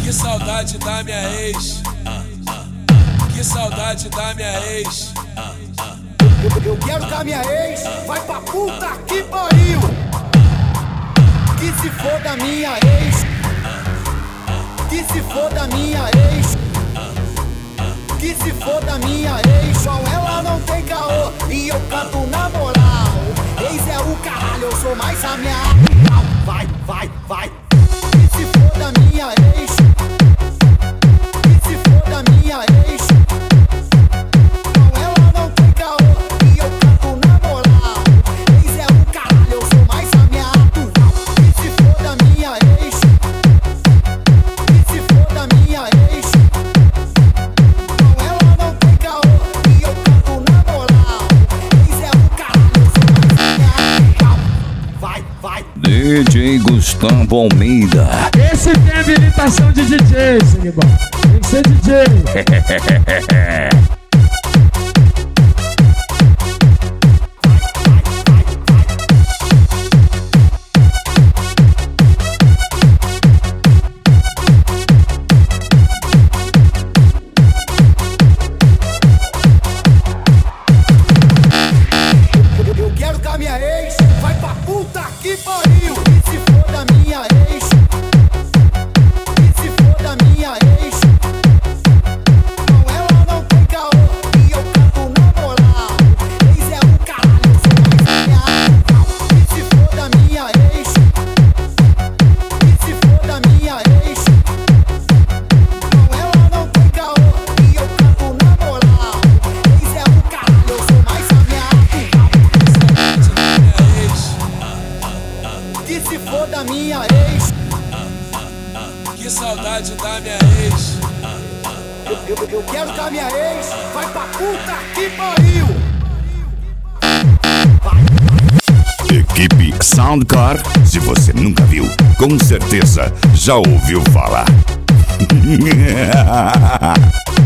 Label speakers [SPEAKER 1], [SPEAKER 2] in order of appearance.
[SPEAKER 1] Que saudade da minha ex. Que saudade da minha ex.
[SPEAKER 2] Eu quero que a minha ex vai pra puta que pariu. Que se for da minha ex. Que se for da minha ex. Que se for da minha ex. Só ela não tem caô e eu canto na moral. Ex é o caralho, eu sou mais a minha. Vai, vai, vai. Que se for da minha ex. Que se for da minha ex. Só ela não tem caô e eu canto na moral. Ex é o caralho, eu sou mais a minha atual. Que se for da minha ex. Que se for da minha ex. Só ela não tem caô e eu canto na moral. Ex é o caralho, eu sou mais a minha atual. Vai, vai.
[SPEAKER 3] DJ Gustavo Almeida.
[SPEAKER 4] Esse tem habilitação de DJ, Sanguibão. Tem que ser DJ.
[SPEAKER 2] Eu quero que a minha ex vai pra puta que pariu. Que se for da minha ex. Que se for da minha ex. Não, ela não tem caô e eu canto na moral. Ex é o caralho, eu sou mais a minha atual. Que se for da minha ex. Que se for da minha ex. Não, ela não tem caô e eu canto na moral. Ex é o caralho, eu sou mais a minha atual. Que se for da minha ex.
[SPEAKER 1] Que saudade da minha ex.
[SPEAKER 2] Eu quero que a minha ex vai pra puta que pariu.
[SPEAKER 3] Equipe Soundcar. Se você nunca viu, com certeza já ouviu falar.